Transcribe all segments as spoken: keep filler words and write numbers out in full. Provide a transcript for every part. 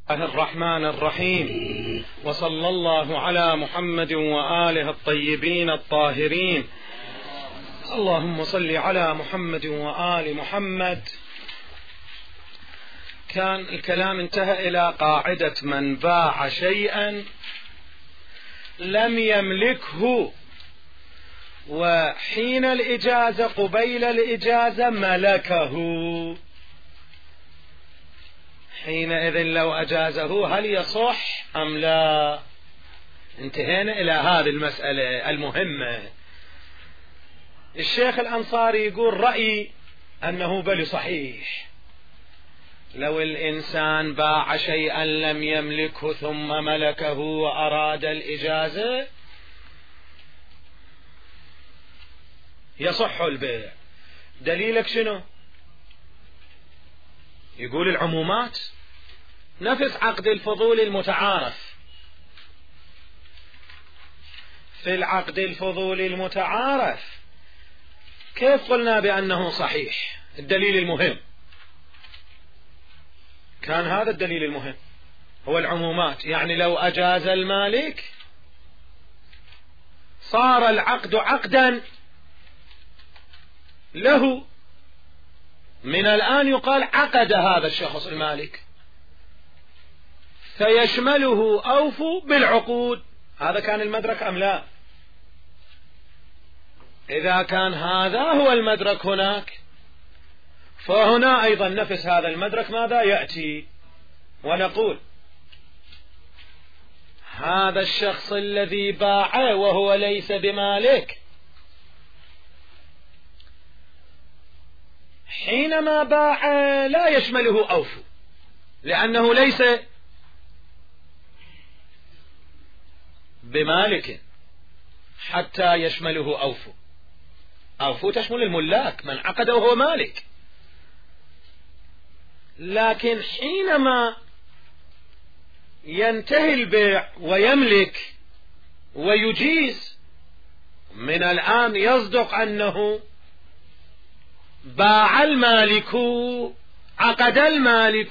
الله الرحمن الرحيم، وصلى الله على محمد وآله الطيبين الطاهرين. اللهم صل على محمد وآل محمد. كان الكلام انتهى إلى قاعدة من باع شيئا لم يملكه وحين الإجازة قبيل الإجازة ملكه، حينئذ لو أجازه هل يصح أم لا؟ انتهينا إلى هذه المسألة المهمة. الشيخ الأنصاري يقول رأيي أنه بل صحيح، لو الإنسان باع شيئا لم يملكه ثم ملكه وأراد الإجازة يصح البيع. دليلك شنو؟ يقول العمومات نفس عقد الفضول المتعارف. في العقد الفضول المتعارف كيف قلنا بأنه صحيح؟ الدليل المهم كان هذا الدليل المهم هو العمومات، يعني لو أجاز المالك صار العقد عقدا له، من الآن يقال عقد هذا الشخص المالك فيشمله أوفوا بالعقود. هذا كان المدرك أم لا؟ إذا كان هذا هو المدرك هناك فهنا أيضا نفس هذا المدرك ماذا يأتي؟ ونقول هذا الشخص الذي باع وهو ليس بمالك حينما باع لا يشمله أوفوا، لأنه ليس بمالك حتى يشمله أوفوا. أوفوا تشمل الملاك، من عقد وهو مالك. لكن حينما ينتهي البيع ويملك ويجيز، من الآن يصدق أنه باع المالك عقد المالك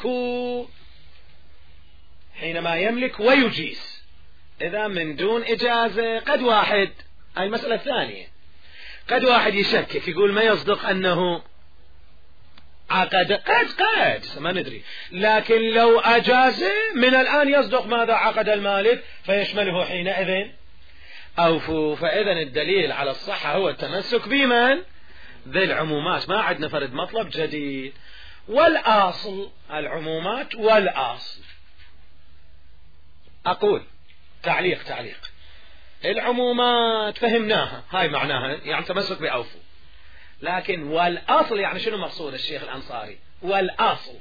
حينما يملك ويجيز. إذا من دون إجازة قد واحد، هاي المسألة الثانية، قد واحد يشكك يقول ما يصدق أنه عقد، قد قد ما ندري، لكن لو أجاز من الآن يصدق ماذا؟ عقد المالك فيشمله حينئذ أوفوا. فإذا الدليل على الصحة هو التمسك بمن؟ ذي العمومات، ما عندنا فرد مطلب جديد. والأصل العمومات والأصل. أقول تعليق تعليق العمومات فهمناها، هاي معناها يعني تمسك بأوفوا، لكن والأصل يعني شنو مقصود الشيخ الأنصاري؟ والأصل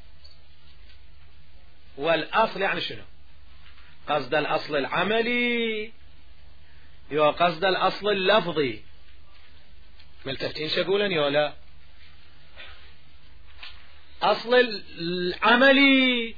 والأصل يعني شنو؟ قصد الأصل العملي يو قصد الأصل اللفظي؟ ملتفتين شقولا يو لا؟ أصل العملي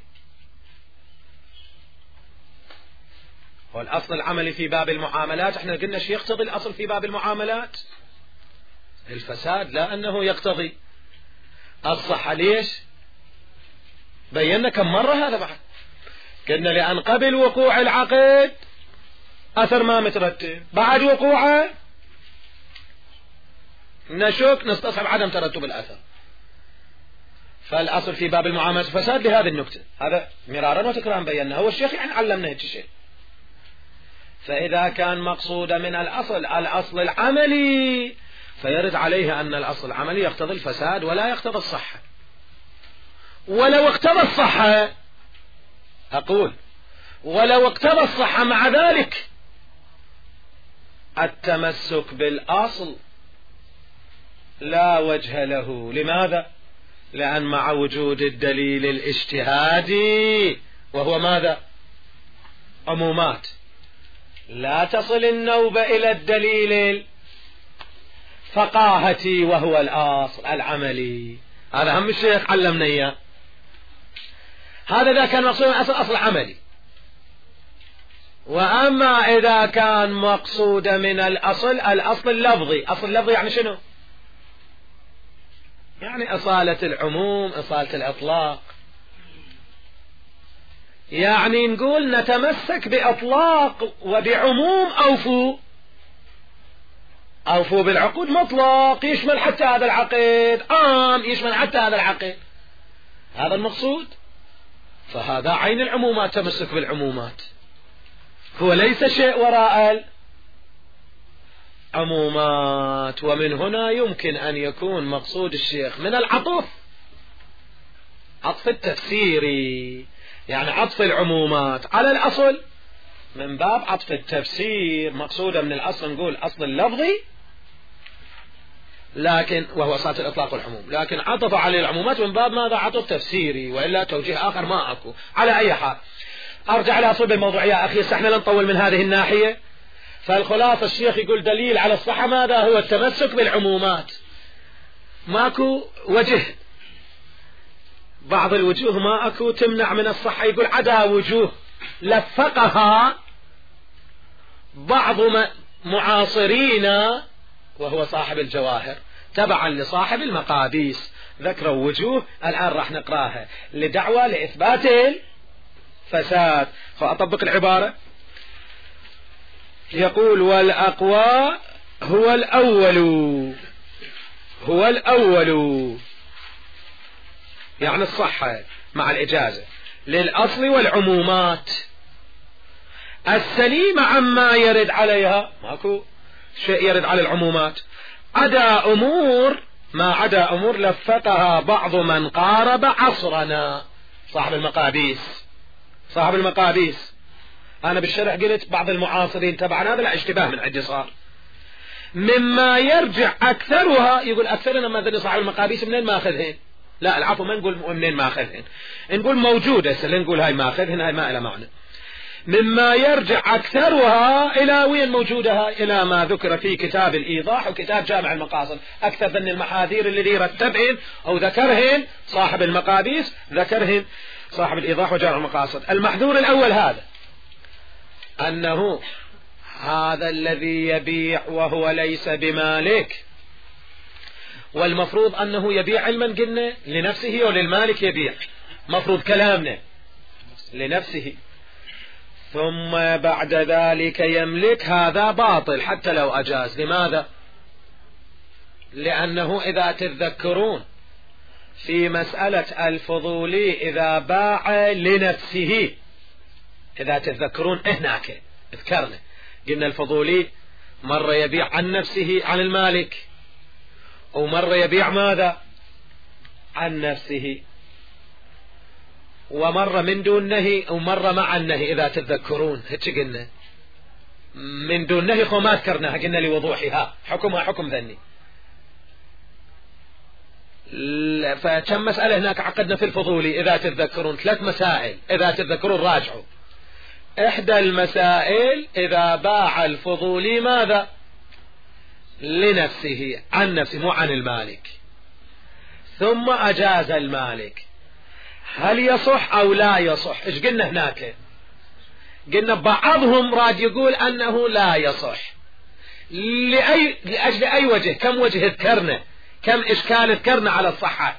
هو الأصل العملي في باب المعاملات. احنا قلنا شيء يقتضي الأصل في باب المعاملات الفساد، لا أنه يقتضي الصحة. ليش؟ بينا كم مرة هذا بعد، قلنا لأن قبل وقوع العقد أثر ما مترتب، بعد وقوعه نشك نستصحب عدم ترتب الأثر. فالأصل في باب المعاملات الفساد بهذه النكتة، هذا مرارا وتكرارا بينا، هو الشيخ يعني علمنا هيك شيء. فإذا كان مقصود من الأصل الأصل العملي فيرد عليه أن الأصل العملي يقتضي الفساد ولا يقتضي الصحة. ولو اقتضى الصحة، أقول ولو اقتضى الصحة مع ذلك التمسك بالأصل لا وجه له. لماذا؟ لأن مع وجود الدليل الاجتهادي وهو ماذا؟ عمومات، لا تصل النوبة إلى الدليل الفقاهتي وهو الأصل العملي. هذا هم الشيخ علمنا إياه. هذا إذا كان مقصود أصل أصل عملي. وأما إذا كان مقصود من الأصل الأصل اللفظي، أصل اللفظي يعني شنو؟ يعني أصالة العموم، أصالة الإطلاق. يعني نقول نتمسك بإطلاق وبعموم أوفوا أوفوا بالعقود مطلق يشمل حتى هذا العقد، عام يشمل حتى هذا العقد، هذا المقصود. فهذا عين العمومات، تمسك بالعمومات، هو ليس شيء وراء العمومات. ومن هنا يمكن أن يكون مقصود الشيخ من العطف عطف التفسيري، يعني عطف العمومات على الأصل من باب عطف التفسير، مقصودا من الأصل نقول أصل اللفظي، لكن وهو صات الإطلاق والعموم، لكن عطف على العمومات من باب ماذا؟ عطف تفسيري، وإلا توجيه آخر ما أكو. على أي حال أرجع لها صلب الموضوع يا أخي، احنا لا نطول من هذه الناحية. فالخلاصة الشيخ يقول دليل على الصحة ماذا؟ هو التمسك بالعمومات، ماكو وجه، بعض الوجوه ما أكو تمنع من الصحة، يقول عدا وجوه لفقها بعض معاصرين وهو صاحب الجواهر تبعا لصاحب المقاديس، ذكروا وجوه الآن راح نقراها لدعوة لإثبات الفساد. فأطبق العبارة، يقول والأقوى هو الأول، هو الأول يعني الصحة مع الإجازة للأصل والعمومات السليمة عما يرد عليها، ماكو شيء يرد على العمومات، عدا أمور ما عدا أمور لفتها بعض من قارب عصرنا، صاحب المقابيس، صاحب المقابيس. أنا بالشرح قلت بعض المعاصرين تبعنا، هذا لا اشتباه من عندي صار، مما يرجع أكثرها، يقول أكثرنا ما ذني صاحب المقابيس منين ما أخذهن، لا العفو ما نقول منين ما أخذهن، نقول موجودة، سلا نقول هاي ما أخذهن، هاي ما إلى معنى. مما يرجع أكثرها إلى وين موجودها؟ إلى ما ذكر في كتاب الإيضاح وكتاب جامع المقاصد، أكثر ذن المحاذير الذي رتبهن أو ذكرهن صاحب المقابيس، ذكرهن صاحب الإيضاح وجامع المقاصد. المحذور الأول هذا، أنه هذا الذي يبيع وهو ليس بمالك، والمفروض أنه يبيع علما قلنا لنفسه وللمالك يبيع، مفروض كلامنا لنفسه، ثم بعد ذلك يملك، هذا باطل حتى لو أجاز. لماذا؟ لأنه إذا تتذكرون في مسألة الفضولي إذا باع لنفسه، إذا تتذكرون هناك اذكرنا قلنا الفضولي مرة يبيع عن نفسه عن المالك، ومرة يبيع ماذا؟ عن نفسه، ومرة من دون نهي ومرة مع النهي. إذا تتذكرون هيك قلنا من دون نهي، خو ما ذكرناها قلنا لوضوحها، حكمها حكم ذني. فكم مسألة هناك عقدنا في الفضولي إذا تتذكرون، ثلاث مسائل إذا تتذكرون راجعوا. إحدى المسائل إذا باع الفضولي ماذا؟ لنفسه عن نفسه مو عن المالك، ثم أجاز المالك، هل يصح أو لا يصح؟ إيش قلنا هناك؟ قلنا بعضهم راد يقول أنه لا يصح، لأي لأجل أي وجه؟ كم وجه ذكرنا، كم إشكال ذكرنا على الصحة.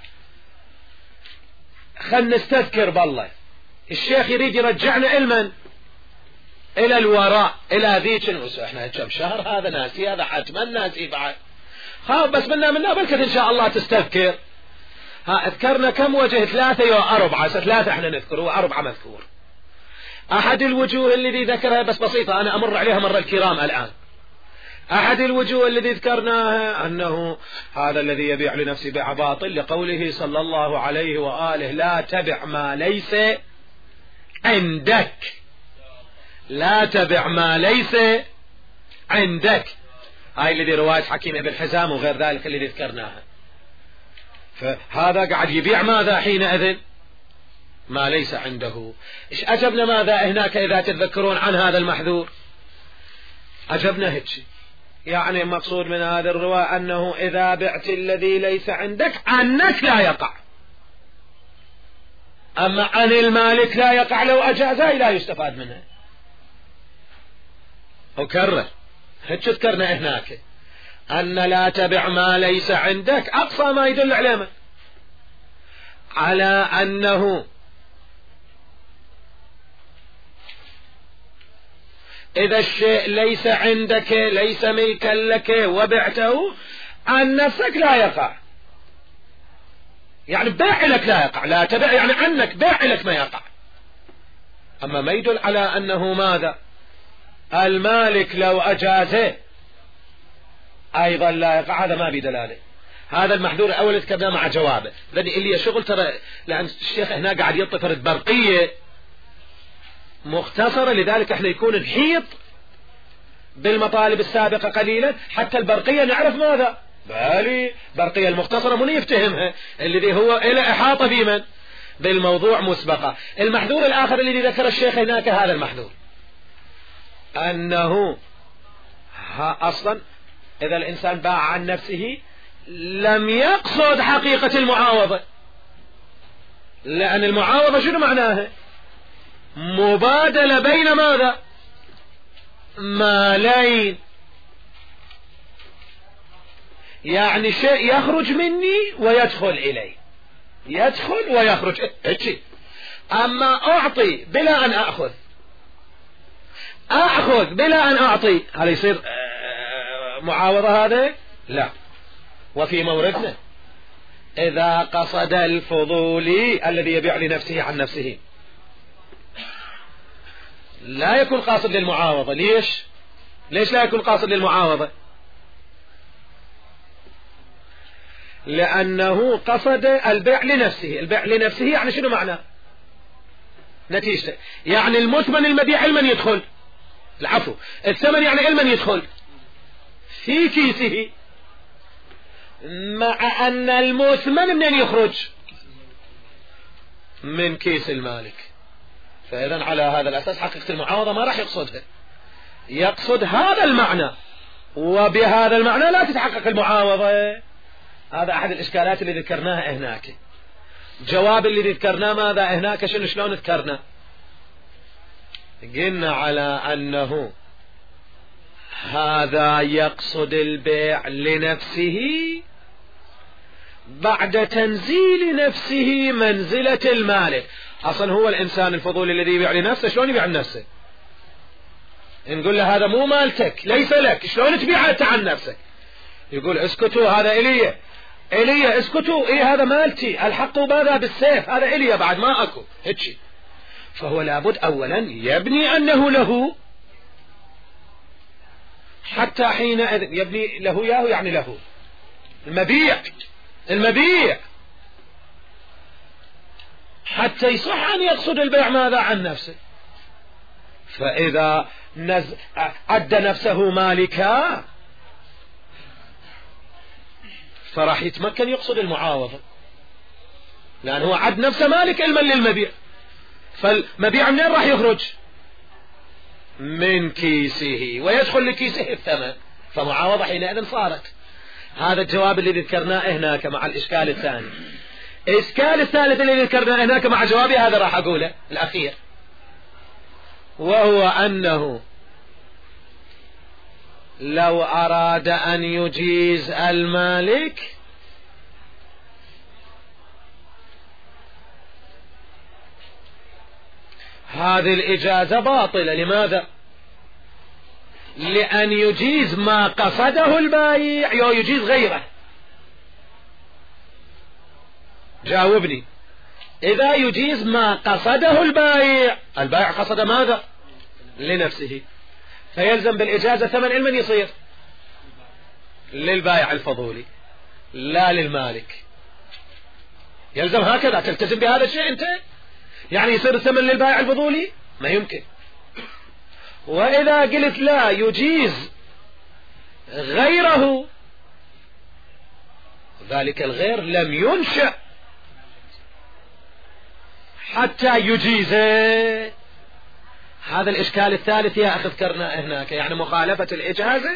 خلنا نستذكر بالله، الشيخ يريد يرجعنا علما إلى الوراء إلى ذيك الوسع، احنا كم شهر هذا ناسي، هذا حتما ناسي بعد، خاف بس منا منا بلكت إن شاء الله تستذكر. ها اذكرنا كم وجه؟ ثلاثة يا أربعة، ثلاثة احنا نذكر وأربعة مذكور. أحد الوجوه الذي ذكرها بس بسيطة أنا أمر عليها مرة الكرام الآن. أحد الوجوه الذي ذكرناها أنه هذا الذي يبيع لنفسه بيع باطل، لقوله صلى الله عليه وآله لا تبع ما ليس عندك، لا تبع ما ليس عندك، هاي الذي رواية حكيم ابن حزام وغير ذلك الذي ذكرناها. فهذا قاعد يبيع ماذا حينئذ؟ ما ليس عنده. إيش أجبنا ماذا هناك إذا تتذكرون عن هذا المحذور؟ أجبنا هيك، يعني مقصود من هذا الرواية أنه إذا بعت الذي ليس عندك عنك لا يقع، أما عن المالك لا يقع، لو أجازها لا يستفاد منها. وكرر هيك ذكرنا هناك أن لا تبع ما ليس عندك، أقصى ما يدل عليه على أنه إذا الشيء ليس عندك ليس ملكا لك وبعته عن نفسك لا يقع. يعني بيع لك لا يقع، لا تبع يعني عنك بيع لك ما يقع. أما ما يدل على أنه ماذا المالك لو أجازه أيضا لا يقع، هذا ما بدلاله. هذا المحذور الأول ذكرناه مع جوابه. لأن اللي شغل ترى لأن الشيخ هنا قاعد يطفر برقية مختصرة، لذلك احنا يكون نحيط بالمطالب السابقة قليلا حتى البرقية نعرف ماذا بالي. برقية المختصرة من يفتهمها الذي هو إلى إحاطة في من بالموضوع مسبقة. المحذور الآخر الذي ذكر الشيخ هناك هذا المحذور أنه أصلا إذا الإنسان باع عن نفسه لم يقصد حقيقة المعاوضة، لأن المعاوضة شنو معناها؟ مبادلة بين ماذا مالين، يعني شيء يخرج مني ويدخل إلي، يدخل ويخرج هيك. أما أعطي بلا أن أخذ، أخذ بلا أن أعطي، هل يصير معاوضة هذا؟ لا. وفي موردنا إذا قصد الفضولي الذي يبيع لنفسه عن نفسه لا يكون قاصد للمعاوضة. ليش؟ ليش لا يكون قاصد للمعاوضة؟ لأنه قصد البيع لنفسه. البيع لنفسه يعني شنو معناه؟ نتيجته يعني المثمن المبيع لمن يدخل؟ العفو، الثمن يعني لمن يدخل؟ في كيسه، مع أن المثمن منين يخرج؟ من كيس المالك. فإذا على هذا الأساس حقيقة المعاوضة ما راح يقصدها، يقصد هذا المعنى، وبهذا المعنى لا تتحقق المعاوضة. هذا أحد الإشكالات اللي ذكرناها هناك. جواب اللي ذكرناه ماذا هناك شنو شلون ذكرنا؟ قلنا على أنه هذا يقصد البيع لنفسه بعد تنزيل نفسه منزلة المالك. أصلا هو الإنسان الفضولي الذي يبيع لنفسه شلون يبيع لنفسه؟ نقول له هذا مو مالتك ليس لك، شلون تبيع أنت عن نفسك؟ يقول اسكتوا هذا إلي، إلي اسكتوا، إيه هذا مالتي، الحقوا ماذا بالسيف، هذا إلي بعد ما أكو هيك. فهو لابد أولا يبني أنه له، حتى حينئذ يبني له ياه يعني له المبيع، المبيع حتى يصح أن يقصد البيع ماذا عن نفسه. فإذا نز... أدى نفسه مالكا فراح يتمكن يقصد المعاوضة، لأنه هو عد نفسه مالك علما للمبيع. فالمبيع منين راح يخرج؟ من كيسه، ويدخل لكيسه الثمن، فمعاوضة حينئذ صارت. هذا الجواب اللي ذكرناه هناك مع الإشكال الثاني. الإشكال الثالث اللي ذكرناه هناك مع جوابي هذا راح أقوله الأخير، وهو أنه لو أراد أن يجيز المالك هذه الإجازة باطلة. لماذا؟ لأن يجيز ما قصده البائع أو يجيز غيره. جاوبني. إذا يجيز ما قصده البائع، البائع قصد ماذا؟ لنفسه، فيلزم بالإجازة ثمن لمن يصير؟ للبائع الفضولي لا للمالك. يلزم هكذا، تلتزم بهذا الشيء أنت؟ يعني يصير الثمن للبائع الفضولي؟ ما يمكن. وإذا قلت لا يجيز غيره، ذلك الغير لم ينشأ حتى يجيزه. هذا الإشكال الثالث يا أخي ذكرنا هناك، يعني مخالفة الإجازة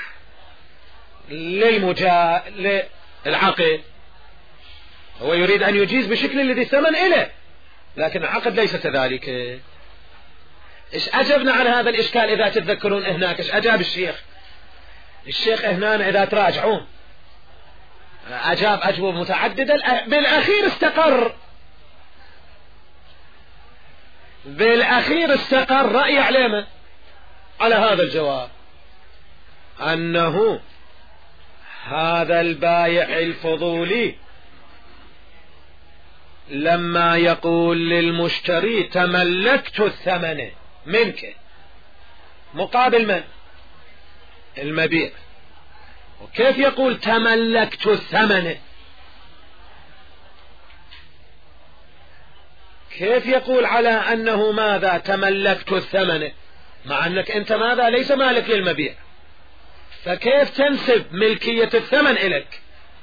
للمجا للعقد. هو يريد أن يجيز بشكل الذي ثمن إله، لكن العقد ليس كذلك. إيش أجبنا عن هذا الإشكال إذا تتذكرون هناك؟ إيش أجاب الشيخ؟ الشيخ هنا إذا تراجعون أجاب أجوبة متعددة، بالأخير استقر، بالأخير استقر رأي علامة على هذا الجواب أنه هذا البايع الفضولي لما يقول للمشتري تملكت الثمن منك مقابل من؟ المبيع. وكيف يقول تملكت الثمن؟ كيف يقول على أنه ماذا تملكت الثمن مع أنك أنت ماذا ليس مالك للمبيع؟ فكيف تنسب ملكية الثمن إليك؟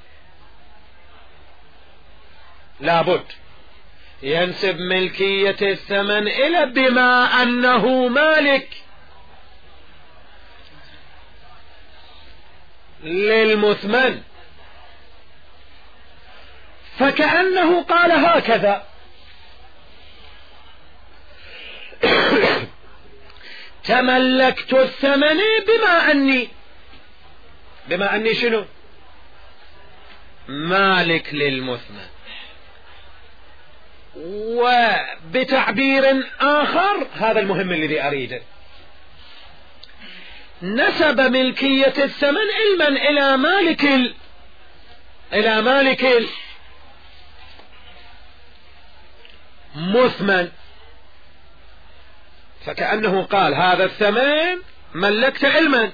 لابد ينسب ملكية الثمن إلى بما أنه مالك للمثمن. فكأنه قال هكذا تملكت الثمن بما أني بما أني شنو مالك للمثمن. وبتعبير آخر هذا المهم الذي أريده، نسب ملكية الثمن علما إلى مالك ال... إلى مالك المثمن. فكأنه قال هذا الثمن ملكت علما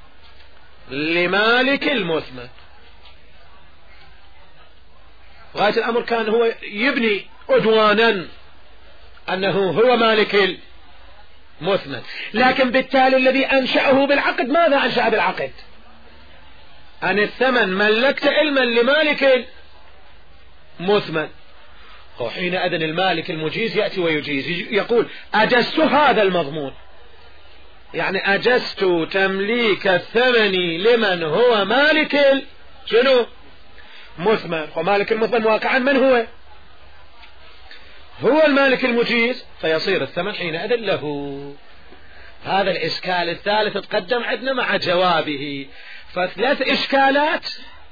لمالك المثمن. غاية الأمر كان هو يبني عدوانا أنه هو مالك المثمن، لكن بالتالي الذي أنشأه بالعقد ماذا أنشأ بالعقد؟ أن الثمن ملكت علما لمالك المثمن. وحينئذ المالك المجيز يأتي ويجيز، يقول أجزت هذا المضمون، يعني أجزت تمليك الثمن لمن هو مالك شنو مثمن. ومالك المثمن واقعا من هو؟ هو المالك المجيز، فيصير الثمن حينئذ له. هذا الإشكال الثالث تقدم عندنا مع جوابه. فثلاث إشكالات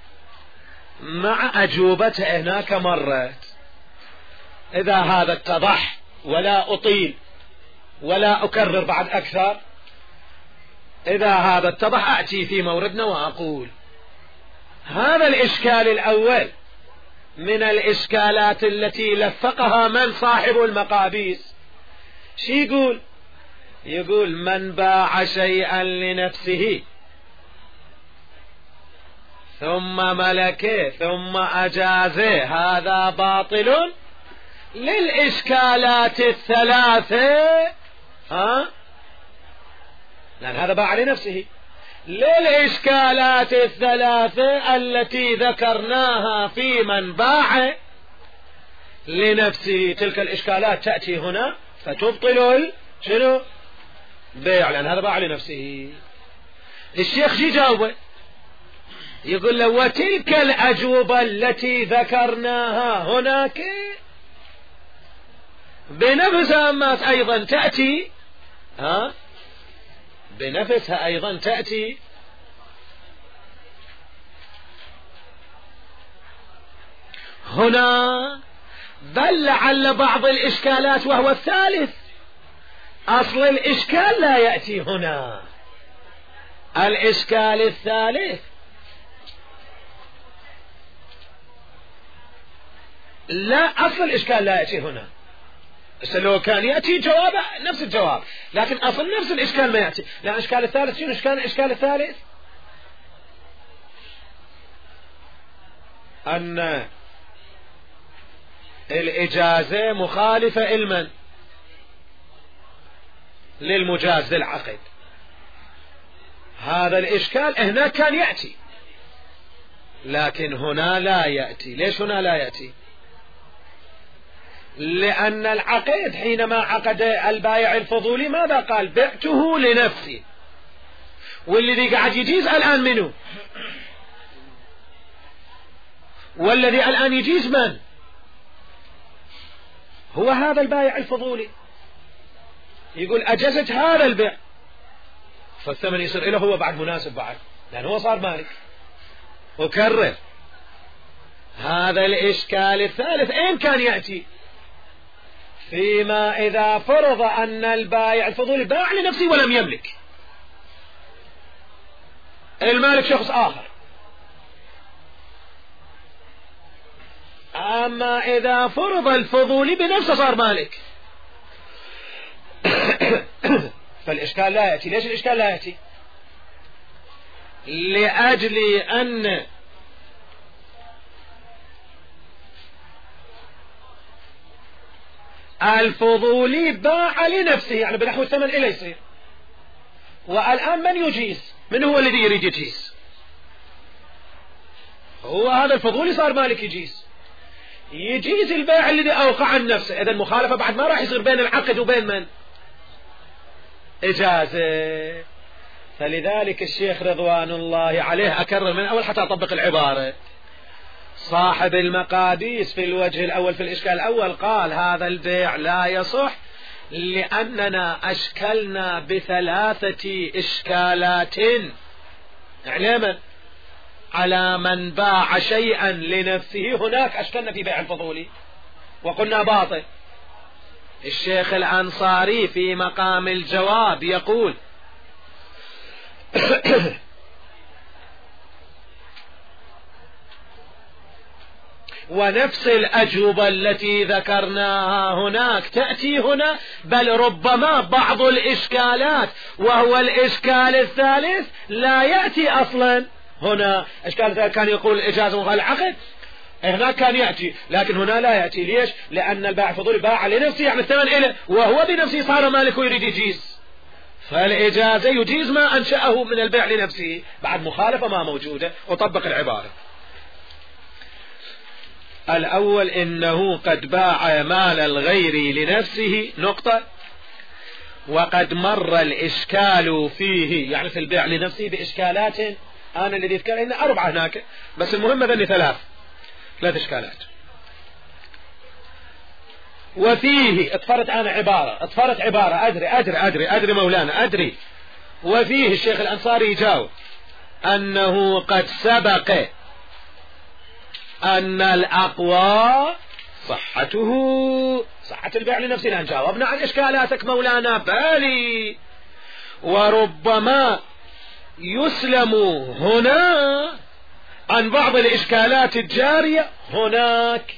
مع أجوبته هناك مرت. إذا هذا اتضح ولا أطيل ولا أكرر بعد أكثر، إذا هذا اتضح أأتي في موردنا وأقول هذا الإشكال الأول من الإشكالات التي لفقها من صاحب المقابيس. شي يقول؟ يقول من باع شيئا لنفسه ثم ملكه ثم أجازه هذا باطل للإشكالات الثلاثة. ها؟ لأن هذا باع لنفسه. للإشكالات الثلاثة التي ذكرناها في من باع لنفسه، تلك الإشكالات تأتي هنا فتبطل شنو بيع، لأن هذا باع لنفسه. الشيخ جي جاوبه يقول له وتلك الأجوبة التي ذكرناها هناك بنفسها ما أيضا تأتي، ها بنفسها أيضا تأتي هنا. بل لعل بعض الإشكالات وهو الثالث أصل الإشكال لا يأتي هنا. الإشكال الثالث لا أصل الإشكال لا يأتي هنا. لو كان يأتي جوابه نفس الجواب، لكن أصل نفس الإشكال ما يأتي. لأن الإشكال الثالث شنو إشكال الإشكال الثالث؟ أن الإجازة مخالفة علما للمجاز للعقد. هذا الإشكال هنا كان يأتي، لكن هنا لا يأتي. ليش هنا لا يأتي؟ لأن العقد حينما عقد البائع الفضولي ماذا قال؟ بعته لنفسي. والذي قاعد يجيز الآن منه؟ والذي الآن يجيز من؟ هو هذا البائع الفضولي. يقول أجزت هذا البيع، فالثمن يصير له هو بعد مناسب بعد، لأنه هو صار مالك. وكرر هذا الإشكال الثالث أين كان يأتي؟ فيما إذا فرض أن البائع الفضولي باع لنفسه ولم يملك، المالك شخص آخر. أما إذا فرض الفضولي بنفسه صار مالك فالإشكال لا يأتي. ليش الإشكال لا يأتي؟ لأجل أن الفضولي باع لنفسه، يعني بنحو الثمن إلى يصير، والآن من يجيز؟ من هو الذي يريد يجيز؟ هو هذا الفضولي صار مالك يجيز، يجيز البيع الذي أوقع عن نفسه. إذا المخالفة بعد ما راح يصير بين العقد وبين من؟ إجازة. فلذلك الشيخ رضوان الله عليه أكرر من أول حتى أطبق العبارة، صاحب المقاديس في الوجه الأول في الإشكال الأول قال هذا البيع لا يصح لأننا أشكلنا بثلاثة إشكالات علما على من باع شيئا لنفسه، هناك أشكلنا في بيع الفضولي وقلنا باطل. الشيخ الأنصاري في مقام الجواب يقول ونفس الأجوبة التي ذكرناها هناك تأتي هنا، بل ربما بعض الإشكالات وهو الإشكال الثالث لا يأتي أصلا هنا. إشكال الثالث كان يقول الإجازة وغير العقد، هناك كان يأتي، لكن هنا لا يأتي. ليش؟ لأن البائع الفضولي باع لنفسه يعني الثمن إله، وهو بنفسه صار مالك ويريد يجيز، فالإجازة يجيز ما أنشأه من البيع لنفسه بعد مخالفة ما موجودة. وطبق العبارة الأول إنه قد باع مال الغير لنفسه نقطة، وقد مر الإشكال فيه يعني في البيع لنفسه بإشكالات، أنا الذي ذكر إن أربعة هناك، بس المهم ذني ثلاث ثلاث إشكالات. وفيه اطفرت أنا عبارة اطفرت عبارة أدري أدري أدري أدري مولانا أدري. وفيه الشيخ الأنصاري يجاوب أنه قد سبق أن الأقوى صحته صحة البيع لنفسه. الآن جاوبنا عن إشكالاتك مولانا بالي. وربما يسلم هنا عن بعض الإشكالات الجارية هناك،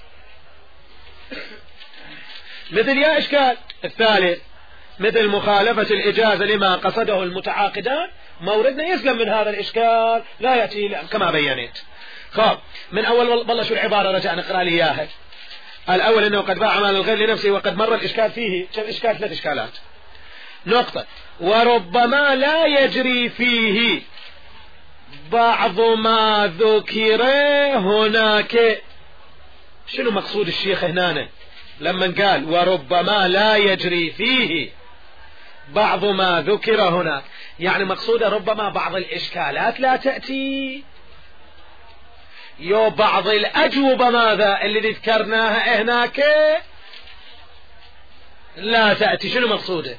مثل يا إشكال الثالث مثل مخالفة الإجازة لما قصده المتعاقدان، موردنا يسلم من هذا الإشكال لا يأتي كما بينت. خاب من أول والله شو العبارة رجاء نقرأ لي إياها. الأول أنه قد باع مال الغير لنفسه وقد مر الإشكال فيه. كم إشكال؟ ثلاث إشكالات نقطة. وربما لا يجري فيه بعض ما ذكر هناك. شنو مقصود الشيخ هنا لما قال وربما لا يجري فيه بعض ما ذكر هناك؟ يعني مقصود ربما بعض الإشكالات لا تأتي، يو بعض الأجوبة ماذا اللي ذكرناها هناك لا تأتي. شنو مقصوده؟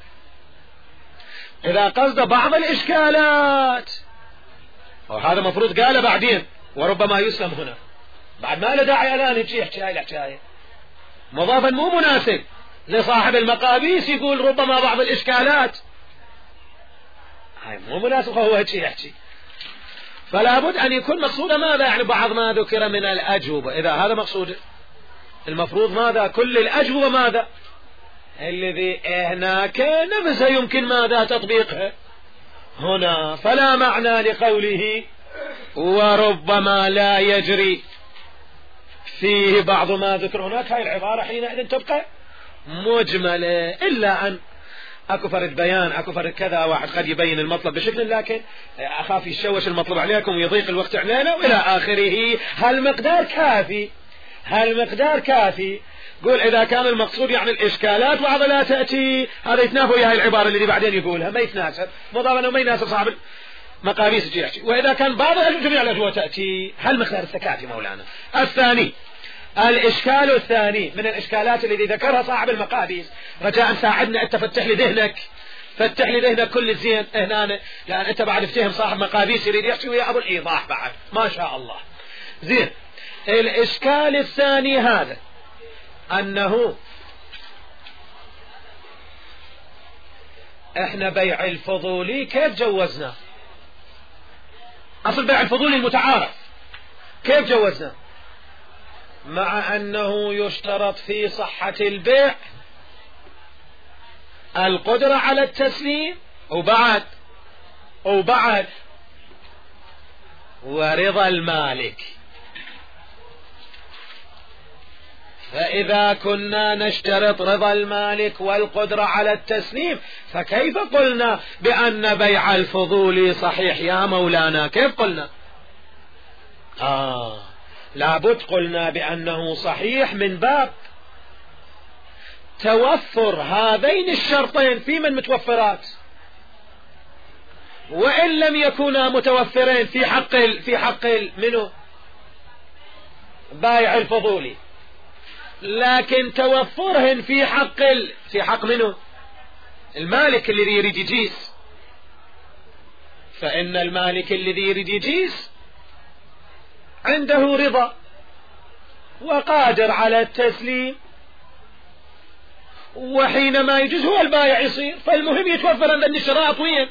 إذا قصد بعض الإشكالات وهذا مفروض قاله بعدين وربما يسلم هنا، بعد ما له داعي الآن يجي يحكي هاي الحكاية مضافا مو مناسب لصاحب المقابيس يقول ربما بعض الإشكالات، هاي مو مناسب هو يحكي يحكي. فلا بد أن يكون مقصوده ماذا؟ يعني بعض ما ذكر من الأجوبة. إذا هذا مقصوده المفروض ماذا؟ كل الأجوبة ماذا الذي هناك نفسها يمكن ماذا تطبيقها هنا. فلا معنى لقوله وربما لا يجري فيه بعض ما ذكر هناك. هاي العبارة حينئذ تبقى مجملة، إلا أن أكو فرد بيان أكو فرد كذا واحد قد يبين المطلب بشكل، لكن أخاف يشوش المطلب عليكم ويضيق الوقت علينا وإلى آخره. هالمقدار كافي هالمقدار كافي. قول إذا كان المقصود يعني الإشكالات بعض لا تأتي، هذا يتنافى ويا هاي العبارة اللي بعدين يقولها ما يتناسب، مضافا وما يناسب صاحب مقابيس يجي يحكي. وإذا كان بعض جميع الأجوبة تأتي هالمقدار السكاتي مولانا. الثاني الإشكال الثاني من الإشكالات التي ذكرها صاحب المقابيس، رجاء ساعدنا أنت فتح لي ذهنك فتح لي ذهنك كل زين هنا، لأن أنت بعد فتهم صاحب مقابيس يريد يحكي ويا أبو الإيضاح بعد ما شاء الله زين. الإشكال الثاني هذا أنه إحنا بيع الفضولي كيف جوزنا؟ أصل بيع الفضولي المتعارف كيف جوزنا؟ مع أنه يشترط في صحة البيع القدرة على التسليم وبعد وبعد ورضا المالك. فإذا كنا نشترط رضا المالك والقدرة على التسليم فكيف قلنا بأن بيع الفضولي صحيح يا مولانا؟ كيف قلنا؟ آه لابد قلنا بأنه صحيح من باب توفر هذين الشرطين في من متوفرات، وإن لم يكونا متوفرين في حق في حق منه بايع الفضولي، لكن توفرهن في حق في حق منه المالك الذي يريد يجيز. فإن المالك الذي يريد يجيز عنده رضا وقادر على التسليم، وحينما يجوز هو البائع يصير، فالمهم يتوفر عند الشرائط وين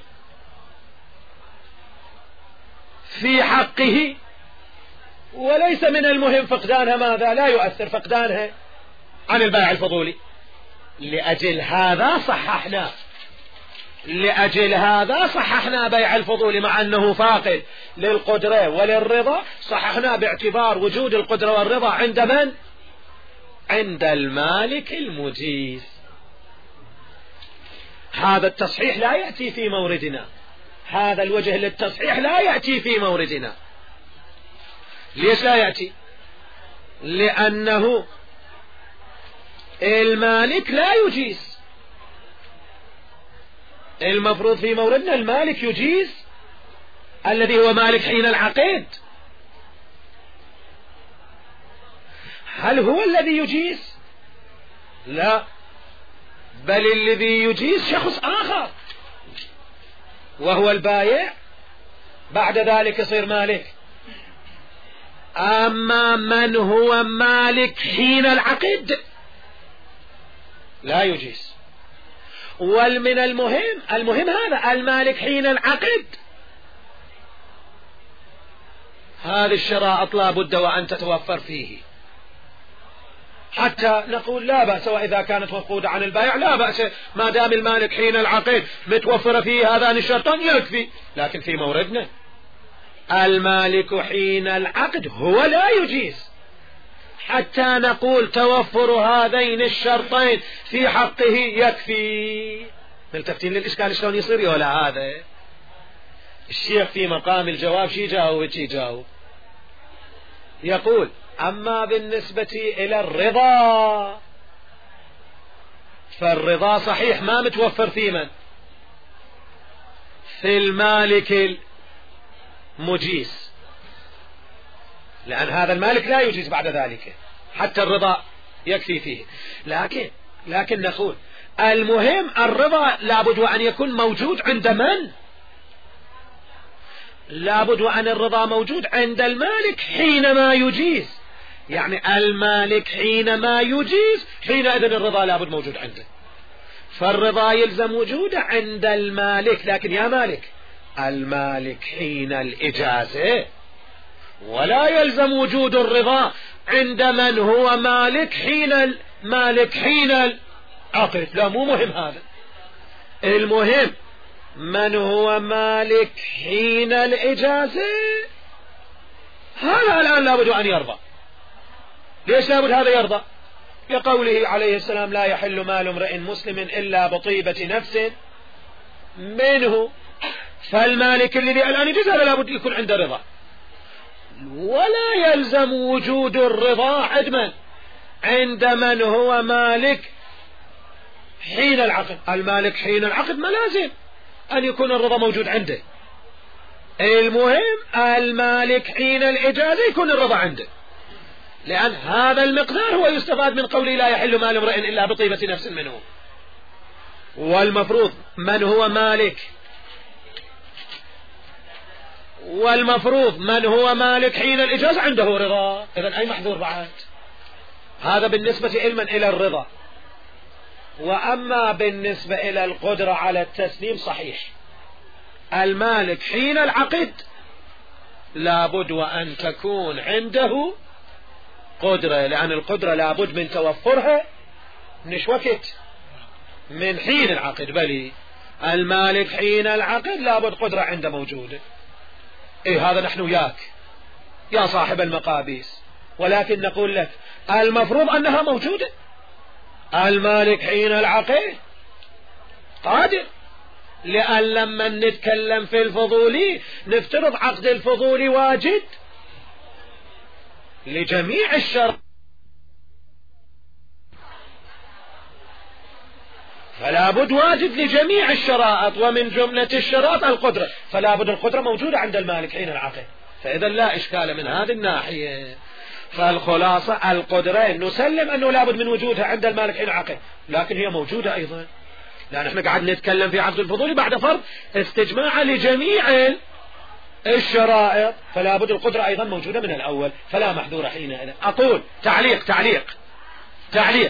في حقه، وليس من المهم فقدانها. ماذا لا يؤثر فقدانها عن البائع الفضولي. لأجل هذا صححنا لأجل هذا صححنا بيع الفضولي مع أنه فاقد للقدرة وللرضا، صححنا باعتبار وجود القدرة والرضا عند من؟ عند المالك المجيز. هذا التصحيح لا يأتي في موردنا، هذا الوجه للتصحيح لا يأتي في موردنا. ليش لا يأتي؟ لأنه المالك لا يجيز. المفروض في موردنا المالك يجيز الذي هو مالك حين العقد. هل هو الذي يجيز؟ لا، بل الذي يجيز شخص آخر وهو البائع، بعد ذلك يصير مالك. أما من هو مالك حين العقد لا يجيز. والمن المهم المهم هذا المالك حين العقد، هذه الشرائط لا بد وأن تتوفر فيه حتى نقول لا بأس. وإذا كانت مفقودة عن البائع لا بأس، ما دام المالك حين العقد متوفر فيه هذان الشرطان يكفي. لكن في موردنا المالك حين العقد هو لا يجيز حتى نقول توفر هذين الشرطين في حقه يكفي. ملتفتين للإشكال شلون يصير ولا هذا الشيخ في مقام الجواب شي جاوب شي جاوب يقول: أما بالنسبة إلى الرضا فالرضا صحيح ما متوفر في من؟ في المالك المجيز، لأن هذا المالك لا يجيز بعد ذلك حتى الرضا يكفي فيه. لكن لكن نقول المهم الرضا لابد وأن يكون موجود عند من؟ لابد وأن الرضا موجود عند المالك حينما يجيز. يعني المالك حينما يجيز حينئذ الرضا لابد موجود عنده. فالرضا يلزم وجوده عند المالك. لكن يا مالك المالك حين الإجازة، ولا يلزم وجود الرضا عند من هو مالك حين المالك حين العقد. لا، مو مهم هذا. المهم من هو مالك حين الإجازة، هذا الآن لابد أن يرضى. ليش لابد هذا يرضى؟ لقوله عليه السلام: لا يحل مال امرئ مسلم إلا بطيبة نفس منه. فالمالك الذي الآن يجوز هذا لابد يكون عنده رضا، ولا يلزم وجود الرضا عند من؟ عند من هو مالك حين العقد. المالك حين العقد ما لازم أن يكون الرضا موجود عنده. المهم المالك حين الإجازة يكون الرضا عنده، لأن هذا المقدار هو يستفاد من قوله: لا يحل مال امرئ إلا بطيبة نفس منه. والمفروض من هو مالك والمفروض من هو مالك حين الإجازة عنده رضا. إذن أي محذور بعد؟ هذا بالنسبة علما إلى الرضا. وأما بالنسبة إلى القدرة على التسليم صحيح المالك حين العقد لابد وأن تكون عنده قدرة، لأن القدرة لابد من توفرها مش وقت من حين العقد، بل المالك حين العقد لابد قدرة عنده موجودة. إيه هذا نحن وياك يا صاحب المقابيس، ولكن نقول لك المفروض أنها موجودة. المالك حين العقد قادر، لأن لما نتكلم في الفضولي نفترض عقد الفضولي واجد لجميع الشرط، فلا بد واجد لجميع الشرائط، ومن جملة الشرائط القدرة، فلا بد القدرة موجودة عند المالك حين العقد، فإذا لا إشكال من هذه الناحية. فالخلاصة القدرة نسلم أنه لا بد من وجودها عند المالك حين العقد، لكن هي موجودة أيضا، لأن احنا قاعد نتكلم في عقد الفضولي بعد فرض استجماع لجميع الشرائط، فلا بد القدرة أيضا موجودة من الأول، فلا محذور حينئذ. أقول تعليق تعليق تعليق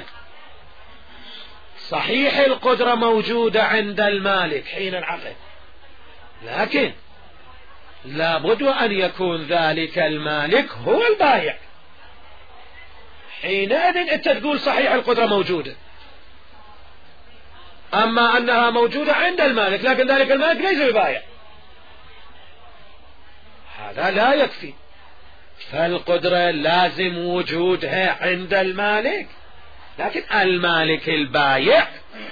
صحيح القدرة موجودة عند المالك حين العقد، لكن لا بد أن يكون ذلك المالك هو البائع، حينئذ أنت تقول صحيح القدرة موجودة. أما أنها موجودة عند المالك لكن ذلك المالك ليس ببائع، هذا لا يكفي. فالقدرة لازم وجودها عند المالك، لكن المالك البايع.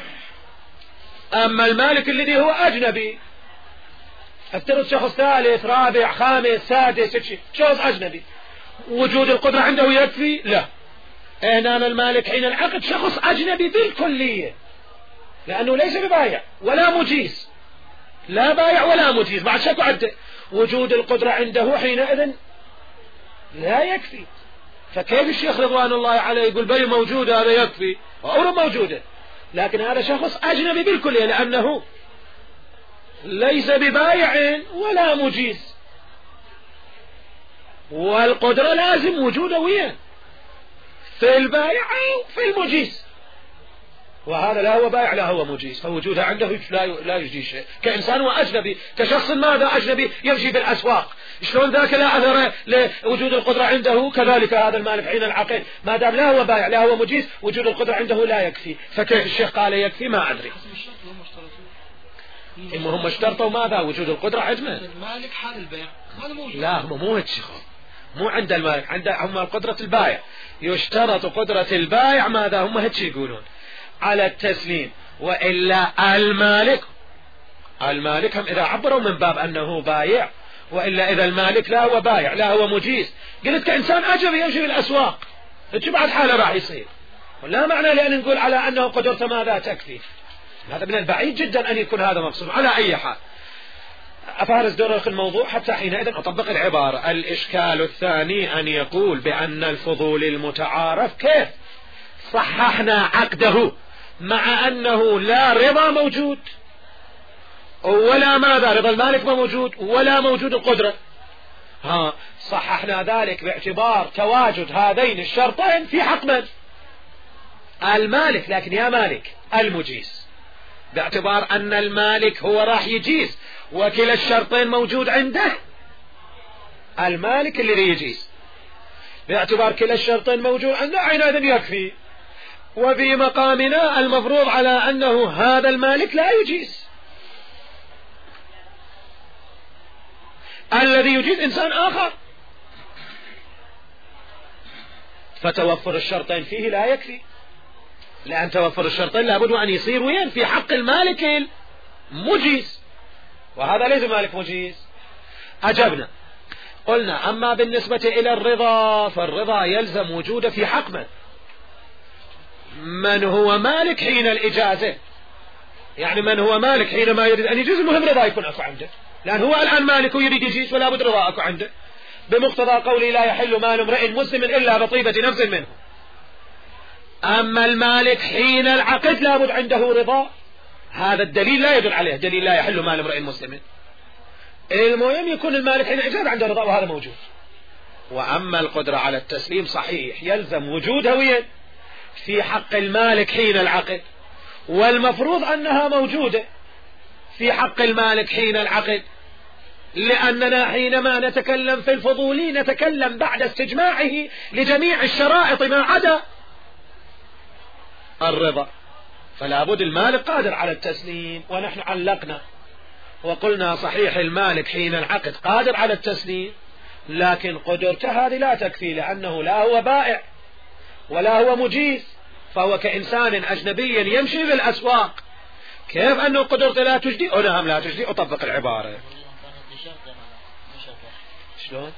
أما المالك الذي هو أجنبي، افترض شخص ثالث رابع خامس سادس شخص أجنبي، وجود القدرة عنده يكفي؟ لا. هنا المالك حين العقد شخص أجنبي بالكلية، لأنه ليس ببايع ولا مجيز، لا بايع ولا مجيز، بعد شكو عده، وجود القدرة عنده حينئذ لا يكفي. فكيف الشيخ رضوان الله عليه يقول بل موجودة هذا يكفي؟ وأمر موجودة، لكن هذا شخص أجنبي بالكلية، لأنه ليس ببايع ولا مجيز، والقدرة لازم وجوده وياه في البايع أو في المجيز، وهذا لا هو بائع لا هو مجيز، فوجودها عنده لا يجدي شيء. كإنسان وأجنبي، كشخص ماذا أجنبي يمشي في الأسواق، شلون ذاك لا أثر لوجود القدرة عنده، كذلك هذا المالك حين العقد ما دام لا هو بائع لا هو مجيز وجود القدرة عنده لا يكفي. فكيف الشيخ قال يكفي؟ ما أدري. هم اشترطوا ماذا؟ وجود القدرة عندنا المالك حال البيع. لا هم مو هيك مو عند المالك، عند هم قدرة البائع، يشترط قدرة البائع ماذا؟ هم هيك يقولون على التسليم، وإلا المالك المالك هم إذا عبروا من باب أنه بايع، وإلا إذا المالك لا هو بايع لا هو مجيز، قلت كإنسان أجنبي يمشي في الأسواق، إيش بعد حاله راح يصير؟ ولا معنى لأن نقول على أنه قدرته ماذا تكفي؟ هذا من البعيد جدا أن يكون هذا مقصود. على أي حال أفارز دورك الموضوع حتى حينئذ أطبق العبارة. الإشكال الثاني أن يقول بأن الفضول المتعارف كيف صححنا عقده مع أنه لا رضا موجود ولا ماذا رضا المالك ما موجود ولا موجود القدرة، ها صححنا ذلك باعتبار تواجد هذين الشرطين في حق من؟ المالك، لكن يا مالك المجيز، باعتبار أن المالك هو راح يجيز وكلا الشرطين موجود عنده المالك اللي يجيز، باعتبار كلا الشرطين موجود عنده حينئذ يكفي. وفي مقامنا المفروض على أنه هذا المالك لا يجيز، الذي يجيز إنسان آخر، فتوفر الشرطين فيه لا يكفي، لأن توفر الشرطين لابد أن يصير وين؟ في حق المالك المجيز، وهذا ليس مالك مجيز. أجبنا قلنا أما بالنسبة إلى الرضا فالرضا يلزم وجوده في حق من؟ من هو مالك حين الإجازة، يعني من هو مالك حينما يريد أن يجيز المهم رضا يكون أكو عنده، لأن هو الآن مالك ويريد يجيز ولا بد رضا أكو عنده، بمقتضى قولي لا يحل مال امرئ مسلم إلا بطيبة نفس منه. أما المالك حين العقد لابد عنده رضا، هذا الدليل لا يدل عليه دليل لا يحل مال امرئ مسلم، المهم يكون المالك حين الإجازة عنده رضا وهذا موجود. وأما القدرة على التسليم صحيح يلزم وجودها وين؟ في حق المالك حين العقد، والمفروض أنها موجودة في حق المالك حين العقد، لأننا حينما نتكلم في الفضولي نتكلم بعد استجماعه لجميع الشرائط ما عدا الرضا، فلا بد المالك قادر على التسليم. ونحن علقنا وقلنا صحيح المالك حين العقد قادر على التسليم، لكن قدرته هذه لا تكفي، لأنه لا هو بائع ولا هو مجيز، فهو كإنسان أجنبي يمشي في الأسواق، كيف أنه قدرته لا تجدي؟ نعم لا تجدي. أطبق العبارة شلون؟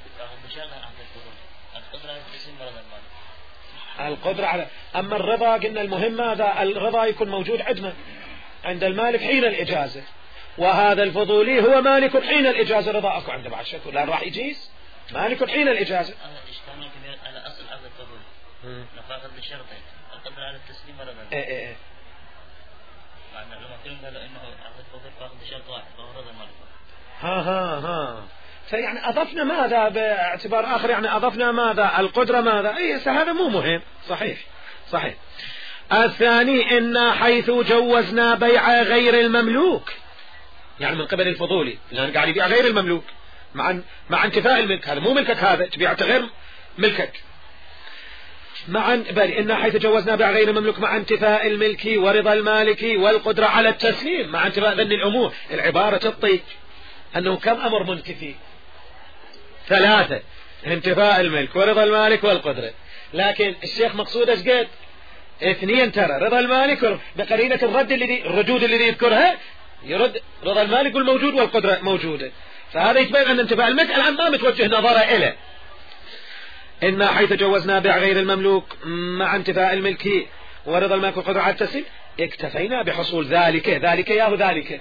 القدرة على، أما الرضا قلنا المهم هذا الرضا يكون موجود عندنا عند المالك حين الإجازة، وهذا الفضولي هو مالك حين الإجازة، رضا أكو عنده بعد شكو لا راح يجيز، مالك حين الإجازة. على أصل عقد الفضولي نفاقد للشرطين القدرة على التسليم ورضا. إيه إيه معنى لما كلهم قالوا إنه عقد الفضولي فاقد لشرط واحد وهو رضا المالك. ها ها ها فيعني أضفنا ماذا باعتبار آخر، يعني أضفنا ماذا القدرة ماذا. أي هذا مو مهم. صحيح صحيح. الثاني إن حيث جوزنا بيع غير المملوك، يعني من قبل الفضولي لأن قاعد يبيع غير المملوك مع مع انتفاء الملك، هذا مو ملكك، هذا تبيعه غير ملكك مع بل إن حيث جوزنا بيع غير المملوك مع انتفاء الملك ورضا المالك والقدرة على التسليم مع انتفاء ذن الأمور. العبارة تطي أنه كم أمر منتفي؟ ثلاثة: انتفاء الملك ورضا المالك والقدرة. لكن الشيخ مقصود ايش قد؟ اثنين ترى، رضا المالك بقرينة الرد الذي الردود الذي يذكرها يرد رضا المالك والموجود والقدرة موجودة، فهذا يتبين أن انتفاء الملك الآن ما متوجه نظره إليه. إن حيث جوزنا بيع غير المملوك مع انتفاء الملك ورضا المالك والقدرة على التسليم اكتفينا بحصول ذلك ذلك ياهو ذلك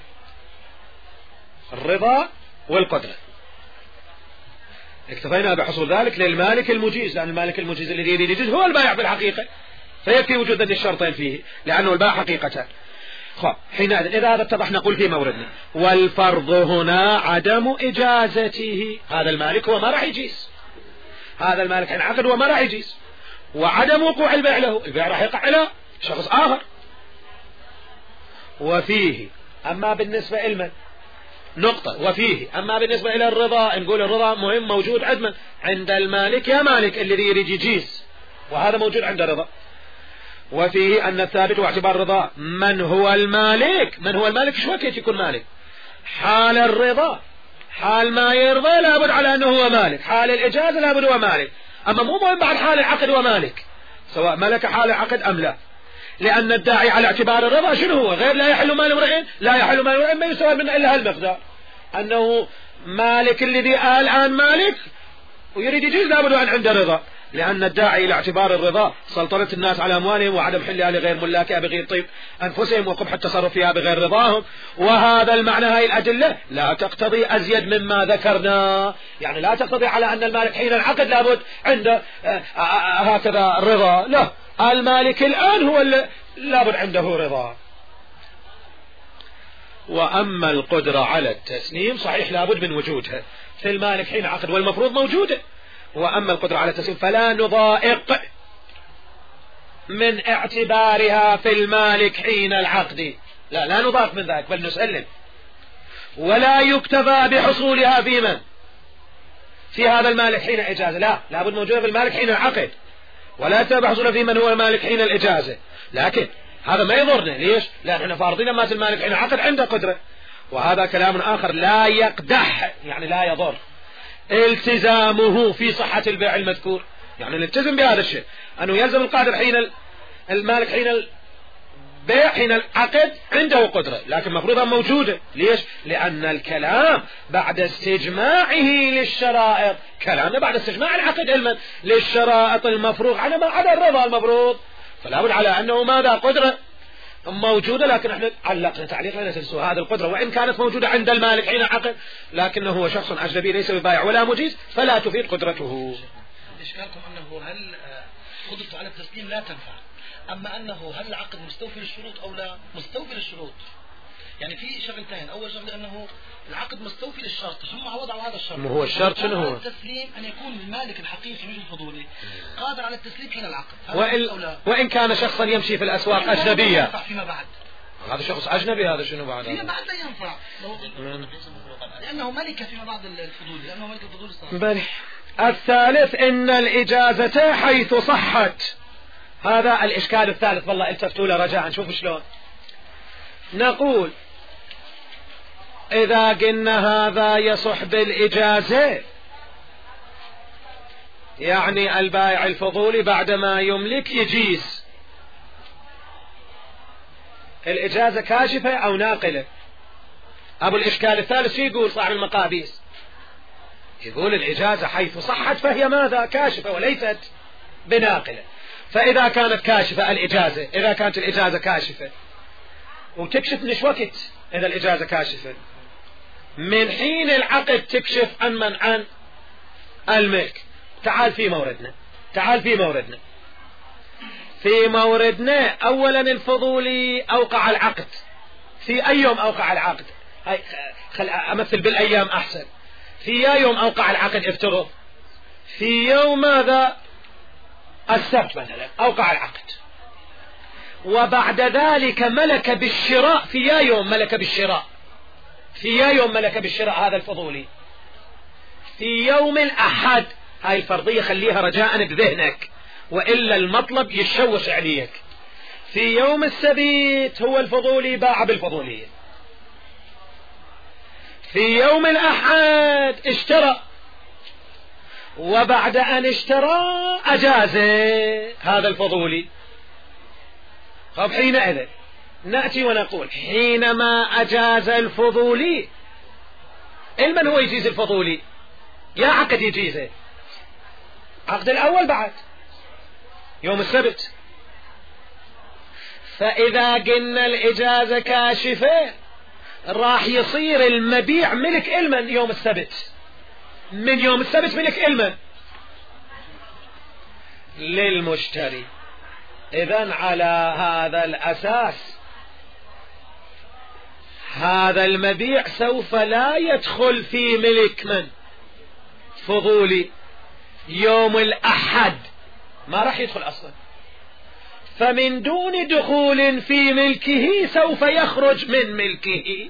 الرضا والقدرة، اكتفينا بحصول ذلك للمالك المجيز، لأن المالك المجيز الذي يريد يجيز هو البائع بالحقيقة، فيكفي وجود الشرطين فيه لأنه البائع حقيقة. خب حينئذ إذا هذا اتضح نقول في موردنا والفرض هنا عدم إجازته. هذا المالك هو ما راح يجيز، هذا المالك انعقد وما راح يجيز، وعدم وقوع البيع له، البيع راح يقع إلى شخص آخر. وفيه أما بالنسبة إلمن نقطة وفيه أما بالنسبة إلى الرضا، نقول الرضا مهم موجود عند عند المالك يا مالك الذي يريد يجيز، وهذا موجود عند الرضا. وفيه أن الثابت واعتبار الرضا من هو المالك، من هو المالك شو وقت يكون مالك؟ حال الرضا، حال ما يرضى لابد على أنه هو مالك، حال الإجازة لابد هو مالك، أما مو مهم بعد حال العقد هو مالك سواء ملك حال العقد أم لا، لأن الداعي على اعتبار الرضا شنو هو؟ غير لا يحل مال امرئ، لا يحل مال امرئ ما يسوى منه إلا هالمقدار، أنه مالك الذي الآن مالك ويريد يجيز لابد أن عنده رضا، لأن الداعي إلى اعتبار الرضا سلطنة الناس على أموالهم وعدم حلها لغير ملاكها بغير طيب أنفسهم وقبح التصرف فيها بغير رضاهم. وهذا المعنى، هاي الأدلة لا تقتضي أزيد مما ذكرنا، يعني لا تقتضي على أن المالك حين العقد لابد عنده هكذا الرضا، لا، المالك الآن هو اللي لابد عنده رضا. وأما القدرة على التسليم صحيح لابد من وجودها في المالك حين عقد والمفروض موجودة، وأما القدرة على التسليم فلا نضائق من اعتبارها في المالك حين العقد، لا لا نضائق من ذلك بل نسلم، ولا يكتفى بحصولها في من في هذا المالك حين إجازة، لا لابد موجودة في المالك حين العقد، ولا يكتفى بحصولها في من هو المالك حين الإجازة. لكن هذا ما يضرنا، ليش؟ لأن احنا فارضين ما المالك حين العقد عنده قدرة، وهذا كلام آخر لا يقدح، يعني لا يضر التزامه في صحة البيع المذكور، يعني نلتزم بهذا الشيء أنه يلزم القادر حين المالك حين البيع حين العقد عنده قدرة، لكن مفروضها موجودة، ليش؟ لأن الكلام بعد استجماعه للشرائط، كلامنا بعد استجماع العقد علما للشرائط المفروغ على ما عدا الرضا المفروض، فلا بد على أنه ماذا قدرة موجودة، لكن احنا علقنا تعليق لا تنسوا هذه القدرة وإن كانت موجودة عند المالك حين عقد، لكنه هو شخص أجنبي ليس ببائع ولا مجيز فلا تفيد قدرته. إشكالكم أنه هل قدرته على التسليم لا تنفع، أما أنه هل العقد مستوفي للشروط أو لا مستوفي للشروط، يعني في شغلتين، أول شغلة أنه العقد مستوفي للشرط ثم وضعوا هذا الشرط، ما هو الشرط شنو هو؟ التسليم أن يكون المالك الحقيقي مش الفضولي قادر على التسليم حين العقد، وإن, وإن كان شخصا يمشي في الأسواق أجنبية فيما بعد هذا شخص أجنبي، هذا شنو بعد؟ فيما بعد لا ينفع لأنه ملكة فيما بعد الفضول، لأنه ملك الفضول الصالح. بل الثالث إن الإجازة حيث صحت. هذا الإشكال الثالث، والله التفتوا له رجاء نشوف شلون. نقول إذا قلنا هذا يصح بالإجازة، يعني البائع الفضولي بعدما يملك يجيز. الإجازة كاشفة أو ناقلة؟ أبو الإشكال الثالث يقول صاحب المقابيس، يقول الإجازة حيث صحت فهي ماذا؟ كاشفة وليست بناقلة. فإذا كانت كاشفة الإجازة، إذا كانت الإجازة كاشفة وتكشف نش وقت، إذا الإجازة كاشفة من حين العقد تكشف عن من؟ عن الملك. تعال في موردنا، تعال في موردنا في موردنا أولا الفضولي أوقع العقد. في أي يوم أوقع العقد؟ خل أمثل بالأيام أحسن. في يوم أوقع العقد افترض في يوم ماذا؟ السبت مثلا أوقع العقد، وبعد ذلك ملك بالشراء في يوم، ملك بالشراء في يوم ملك بالشراء هذا الفضولي في يوم الأحد. هاي الفرضية خليها رجاء بذهنك وإلا المطلب يشوش عليك. في يوم السبت هو الفضولي باع بالفضولية، في يوم الأحد اشترى، وبعد أن اشترى أجاز هذا الفضولي. طب حينئذ نأتي ونقول حينما أجاز الفضولي، المن هو يجيز الفضولي؟ يا عقد يجيزه، عقد الأول بعد يوم السبت. فإذا قلنا الإجازة كاشفة راح يصير المبيع ملك المن يوم السبت، من يوم السبت ملك المن للمشتري. إذن على هذا الأساس هذا المبيع سوف لا يدخل في ملك من؟ فضولي. يوم الأحد ما راح يدخل أصلا، فمن دون دخول في ملكه سوف يخرج من ملكه،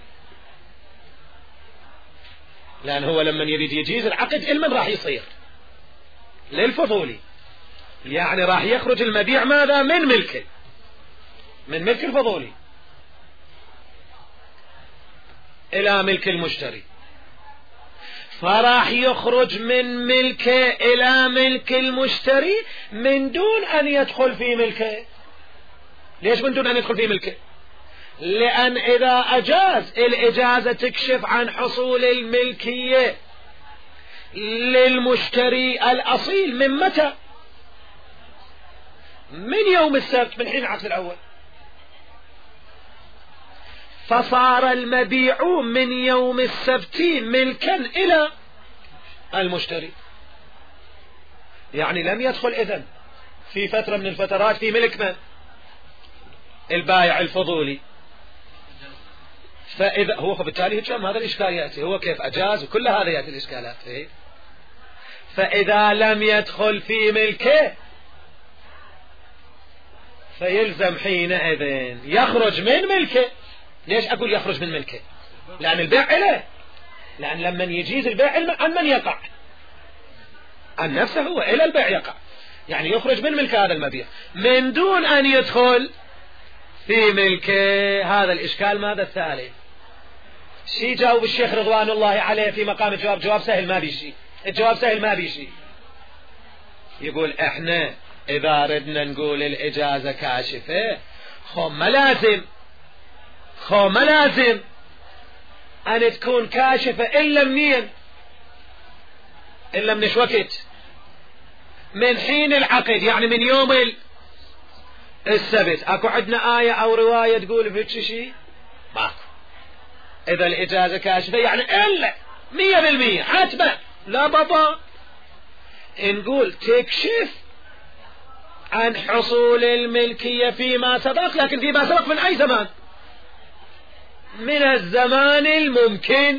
لأن هو لما يريد يجيز العقد المن راح يصير للفضولي، يعني راح يخرج المبيع ماذا؟ من ملكه، من ملك الفضولي إلى ملك المشتري. فراح يخرج من ملكه إلى ملك المشتري من دون أن يدخل في ملكه. ليش من دون أن يدخل في ملكه؟ لأن إذا أجاز الإجازة تكشف عن حصول الملكية للمشتري الأصيل من متى؟ من يوم السبت، من حين العقد الأول. فصار المبيع من يوم السبت ملكا إلى المشتري، يعني لم يدخل إذن في فترة من الفترات في ملك من؟ البائع الفضولي. فإذا هو فبالتالي كم هذا الإشكال يأتي، هو كيف أجاز وكل هذا يأتي الإشكالات. إيه؟ فإذا لم يدخل في ملكه فيلزم حينئذ يخرج من ملكه. ليش أقول يخرج من ملكه؟ لأن البيع إله، لأن لما يجيز البيع عن من يقع؟ عن نفسه هو، إلى البيع يقع، يعني يخرج من ملك هذا المبيع من دون أن يدخل في ملكه. هذا الإشكال ماذا؟ الثالث. شي جاوب الشيخ رضوان الله عليه في مقام الجواب، جواب سهل ما بيشي، الجواب سهل ما بيشي. يقول إحنا إذا ردنا نقول الإجازة كاشفة خو ما لازم خو ما لازم أن تكون كاشفة إلا منين؟ إلا من إيش وقت؟ من حين العقد، يعني من يوم السبت. أكو عندنا آية أو رواية تقول بهيك شيء؟ ماكو. إذا الإجازة كاشفة يعني إلا مية بالمية حتما لا بابا نقول تكشف عن حصول الملكية فيما سبق، لكن فيما سبق من أي زمان؟ من الزمان الممكن،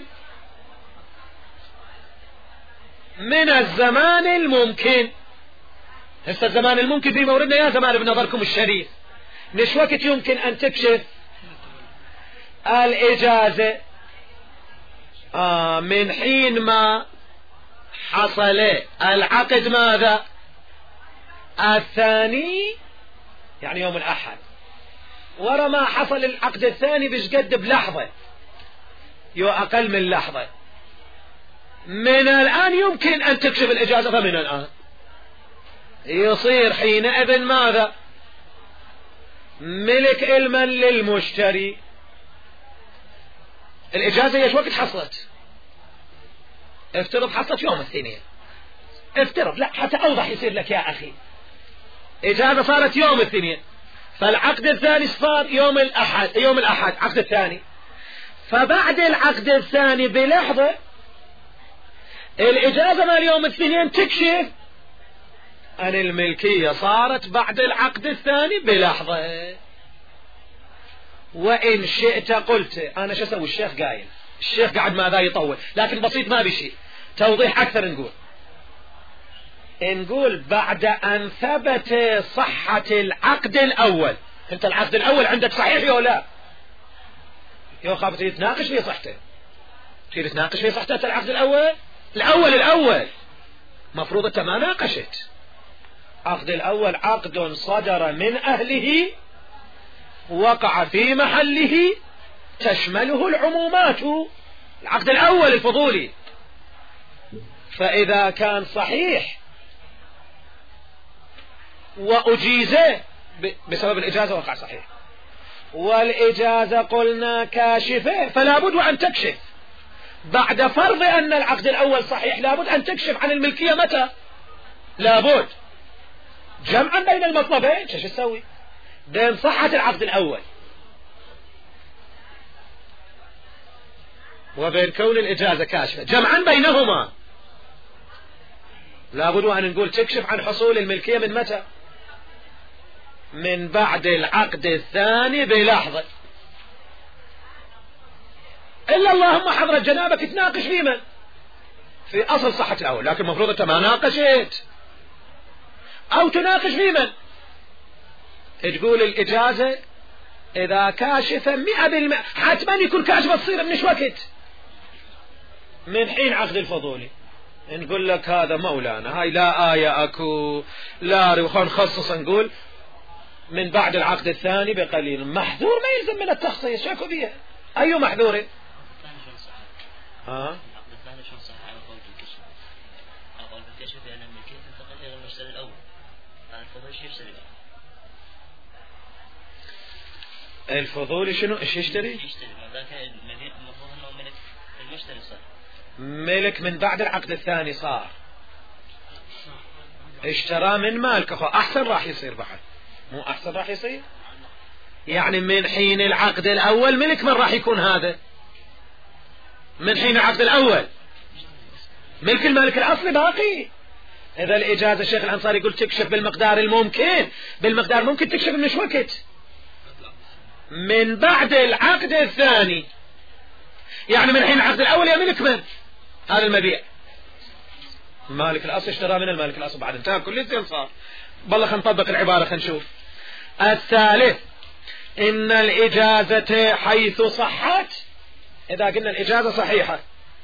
من الزمان الممكن. هسه الزمان الممكن في موردنا يا زمان بنظركم الشريف نش وقت يمكن أن تكشف؟ الإجازة آه من حين ما حصل العقد ماذا الثاني، يعني يوم الأحد، ورا ما حصل العقد الثاني بش قد بلحظة، يو أقل من لحظة. من الآن يمكن أن تكشف الإجازة، فمن الآن يصير حينئذ ماذا ملك علما للمشتري. الإجازة ايش وقت حصلت؟ افترض حصلت يوم الاثنين، افترض، لا حتى أوضح يصير لك يا أخي. إجازة صارت يوم الاثنين، فالعقد الثاني صار يوم الأحد، يوم الأحد عقد الثاني، فبعد العقد الثاني بلحظة الإجازة مال يوم الاثنين تكشف أن الملكية صارت بعد العقد الثاني بلحظة. وإن شئت قلت أنا شو أسوي؟ الشيخ قايل، الشيخ قاعد ماذا يطول، لكن بسيط ما بشيء، توضيح أكثر. نقول نقول بعد أن ثبت صحة العقد الأول، أنت العقد الأول عندك صحيح ولا لا؟ يو خاف تريد تناقش في صحته، تريد تناقش في صحته العقد الأول، الأول الأول مفروض أنت ما ناقشت. عقد الأول عقد صدر من أهله، وقع في محله، تشمله العمومات، العقد الأول الفضولي. فإذا كان صحيح وأجيزه بسبب الإجازة وقع صحيح، والإجازة قلنا كاشفة، فلا بد أن تكشف بعد فرض أن العقد الأول صحيح، لا بد أن تكشف عن الملكية متى؟ لا بد جمعا بين المطلبين. شو تسوي بين صحة العقد الأول وبين كون الإجازة كاشفة، جمعا بينهما لا بد أن نقول تكشف عن حصول الملكية من متى؟ من بعد العقد الثاني بلحظة. إلا اللهم حضرة جنابك تناقش في من؟ في أصل صحة الأول، لكن المفروض أنت ما ناقشت، أو تناقش في من؟ تقول الإجازة إذا كاشفة مئة بالمئة حتما يكون كاشفة، تصير منش وقت من حين عقد الفضولي. نقول لك هذا مولانا، هاي لا آية أكو، لا رخان خصص، نقول من بعد العقد الثاني بقليل، محذور ما يلزم من التخصيص، شاكو بيها أي محذور؟ ها؟ العقد الثاني شلون صح على قول الكشف؟ على قول الكشف بأن الملكية تنتقل إلى المشتري الأول، هذا الفضولي شو يشتري بقى؟ الفضولي شنو ايش يشتري؟ يشتري ما ذاك المفروض انه ملك المشتري صار ملك من بعد العقد الثاني، صار اشترى من مالك، اخو احسن راح يصير بعد، مو احسن راح يصير؟ يعني من حين العقد الاول ملك من راح يكون هذا؟ من حين العقد الاول ملك المالك الاصلي باقي. اذا الاجازه الشيخ الانصاري يقول تكشف بالمقدار الممكن، بالمقدار ممكن تكشف من ايش وقت؟ من بعد العقد الثاني، يعني من حين العقد الأول يا ملك من هذا المبيع؟ مالك الأصل اشترى من المالك الأصل، بعد انتهى كل شيء صار. بالله خلينا نطبق العبارة، خلينا نشوف. الثالث إن الإجازة حيث صحت، إذا قلنا الإجازة صحيحة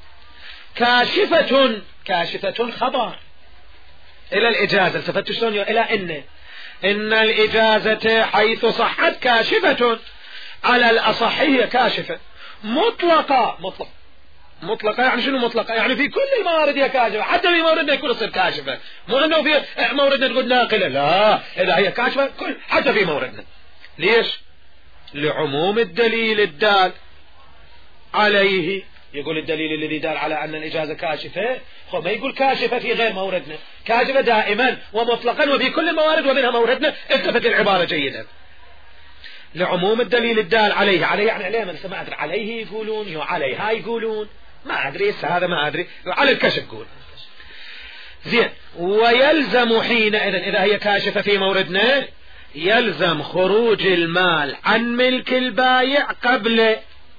كاشفة، كاشفة خبر إلى الإجازة، التفتوا شلون إلى إن إن الإجازة حيث صحت كاشفة، على الأصحية كاشفة مطلقة. مطلق مطلقة يعني شنو مطلقة؟ يعني في كل الموارد هي كاشفة، حتى في موردنا يكون تصير كاشفة، مو أنه في موردنا تقول ناقلة، لا، إذا هي كاشفة كل حتى في موردنا. ليش؟ لعموم الدليل الدال عليه. يقول الدليل الذي دال على أن الإجازة كاشفة، ما يقول كاشفة في غير موردنا، كاشفة دائما ومطلقا وفي كل الموارد ومنها موردنا. التفت العبارة جيدا. لعموم الدليل الدال عليه، عليه يعني عليه، من سمعت عليه يقولون، يو عليها يقولون، ما أدري هذا ما أدري، على الكشف قول زين. ويلزم حينئذ إذا هي كاشفة في موردنا، يلزم خروج المال عن ملك البايع قبل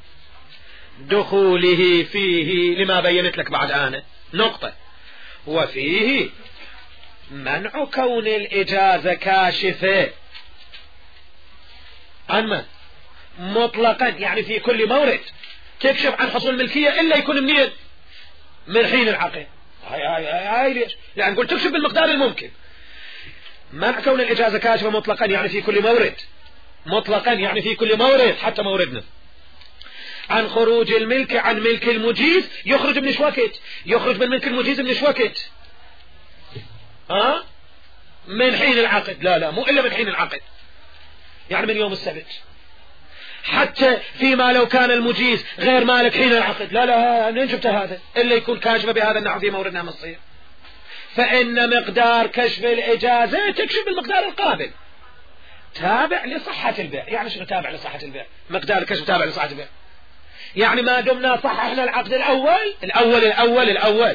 دخوله فيه، لما بينت لك بعد آنه نقطة. وفيه منع كون الإجازة كاشفة عن من؟ مطلقا يعني في كل مورد تكشف عن حصول الملكية إلا يكون منين؟ من حين العقد. هاي هاي هاي ليش؟ يعني نقول تكشف بالمقدار الممكن. منع كون الإجازة كاشفة مطلقا يعني في كل مورد، مطلقا يعني في كل مورد حتى موردنا. عن خروج الملك عن ملك المجيز، يخرج من شوكت، يخرج من ملك المجيز من شوكت ها؟ من حين العقد. لا لا مو إلا من حين العقد، يعني من يوم السبت. حتى فيما لو كان المجيز غير مالك حين العقد، لا لا منين جبت هذا؟ إلا يكون كاشفة بهذا النحو في موردنا مصير. فإن مقدار كشف الإجازة تكشف بالمقدار القابل تابع لصحة البيع. يعني شنو تابع لصحة البيع؟ مقدار الكشف تابع لصحة البيع، يعني ما دمنا صححنا العقد الأول الأول الأول الأول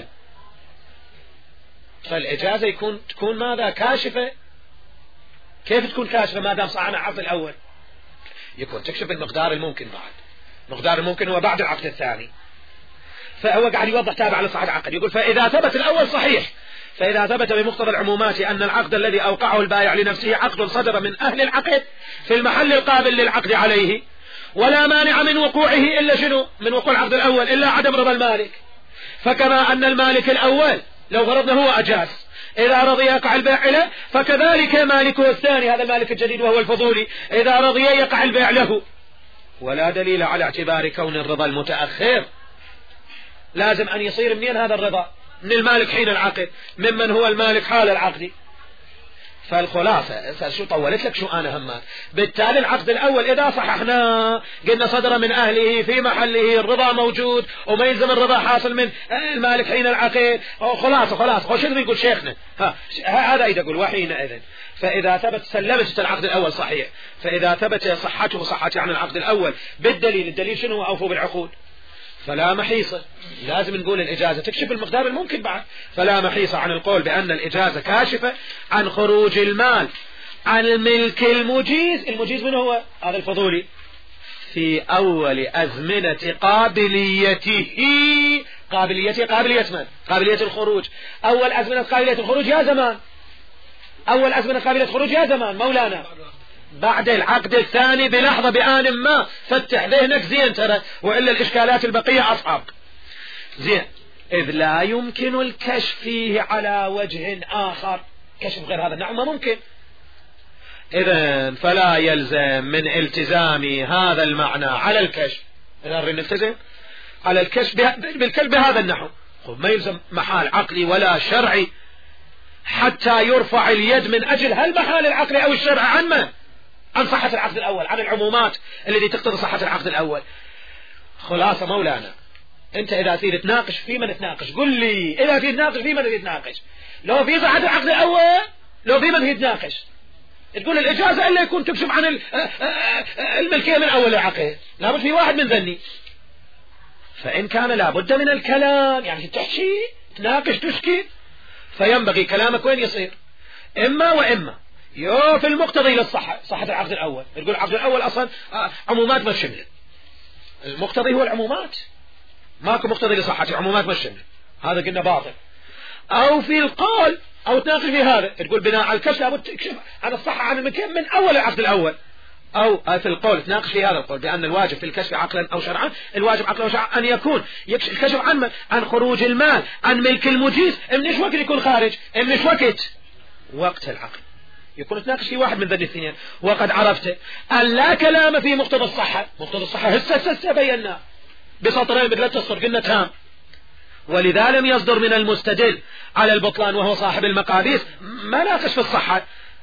فالإجازة يكون تكون ماذا؟ كاشفة. كيف تكون كاشفة ما دام صححنا العقد الأول؟ يكون تكشف المقدار الممكن بعد. مقدار الممكن هو بعد العقد الثاني. فهو قاعد يوضح تابع لصحة العقد. يقول فإذا ثبت الأول صحيح، فإذا ثبت بمقتضى العمومات أن العقد الذي أوقعه البائع لنفسه عقد صدر من أهل العقد في المحل القابل للعقد عليه، ولا مانع من وقوعه إلا شنو؟ من وقوع العقد الأول إلا عدم رضا المالك. فكما أن المالك الأول لو فرضنا هو أجاز إذا رضي يقع البيع له، فكذلك مالكه الثاني هذا المالك الجديد وهو الفضولي إذا رضي يقع البيع له. ولا دليل على اعتبار كون الرضا المتأخر. لازم أن يصير منين هذا الرضا؟ من المالك حين العقد، ممن هو المالك حال العقد. فالخلاصة شو طولت لك شو أنا همات. بالتالي العقد الأول إذا صححنا قلنا صدر من أهله في محله، الرضا موجود وما يلزم الرضا حاصل من المالك حين العقد. خلاص خلاص خلاص شنو يقول شيخنا؟ ها هذا يقول وحينئذ فإذا ثبت سلمت العقد الأول صحيح، فإذا ثبت صحته صحته عن العقد الأول بالدليل. الدليل شنو؟ أوفوا بالعقود. فلا محيصة. لازم نقول الإجازة تكشف المقدار الممكن بعد. فلا محيصة عن القول بأن الإجازة كاشفة عن خروج المال عن الملك المجيز. المجيز من هو؟ هذا الفضولي. في أول أزمنة قابليته. قابليته قابلية من؟ قابلية الخروج. أول أزمنة قابلية الخروج يا زمان، أول أزمنة قابلية الخروج يا زمان مولانا بعد العقد الثاني بلحظة بآن ما. فتح ذهنك زين ترى، وإلا الإشكالات البقية أصعب. زين. إذ لا يمكن الكشف فيه على وجه آخر، كشف غير هذا النوع ما ممكن. إذن فلا يلزم من التزام هذا المعنى على الكشف. إذا نلتزم على الكشف بالكشف بهذا النحو، ما يلزم محال عقلي ولا شرعي حتى يرفع اليد من أجل هل محال العقل أو الشرع عن من؟ عن صحة العقد الأول، عن العمومات التي تقتضي صحة العقد الأول. خلاصة مولانا أنت إذا تريد تناقش في من تناقش قل لي. إذا تريد تناقش في من تريد تناقش، لو في صحة العقد الأول لو في من تريد تناقش تقول الإجازة إلا يكون تكشف عن الملكية من أول العقد. لابد في واحد من ذني. فإن كان لابد من الكلام يعني تحشي تناقش تشكي، فينبغي كلامك وين يصير؟ إما وإما يو في المقتضي للصحة، صحة العقد الأول. تقول العقد الأول أصلا عمومات ما تشمل. المقتضي هو العمومات، ماكو مقتضي لصحة عمومات ما تشمل، هذا قلنا باطل. أو في القول أو تناقش في هذا تقول بناء على الكشف لابد تكشف عن الصحة عن المكان من أول العقد الأول. أو في القول تناقش في هذا القول بأن الواجب في الكشف عقلا أو شرعا، الواجب عقلا أو شرعا أن يكون الكشف عن عن خروج المال عن ملك المجيز. من إيش وقت يكون خارج؟ من إيش وقت؟ وقت العقد. يكون تناقش في واحد من ذي الاثنين. وقد عرفت أن لا كلام في مقتضى الصحة. مقتضى الصحة هسه هسه بينا بسطرين بثلاث سطر قلنا تام. ولذا لم يصدر من المستدل على البطلان وهو صاحب المقاديس ما ناقش في الصحة.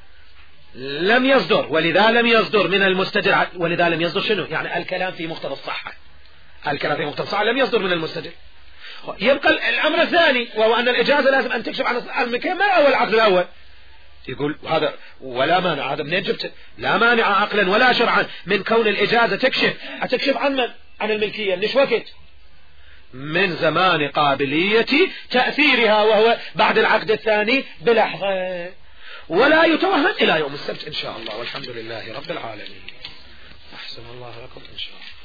لم يصدر ولذا لم يصدر من المستدل ولذا لم يصدر شنو؟ يعني الكلام في مقتضى الصحة. الكلام في مقتضى الصحة لم يصدر من المستدل. يبقى الأمر الثاني وهو أن الإجازة لازم أن تكشف عن المكان ما أول العقد الأول. يقول هذا ولا مانع. هذا منين جبت؟ لا مانع عقلا ولا شرعا من كون الإجازة تكشف. تكشف عن من؟ عن الملكية. من وقت؟ من زمان قابلية تأثيرها وهو بعد العقد الثاني بلحظة. ولا يتوهم إلى يوم السبت إن شاء الله. والحمد لله رب العالمين. أحسن الله لكم إن شاء الله.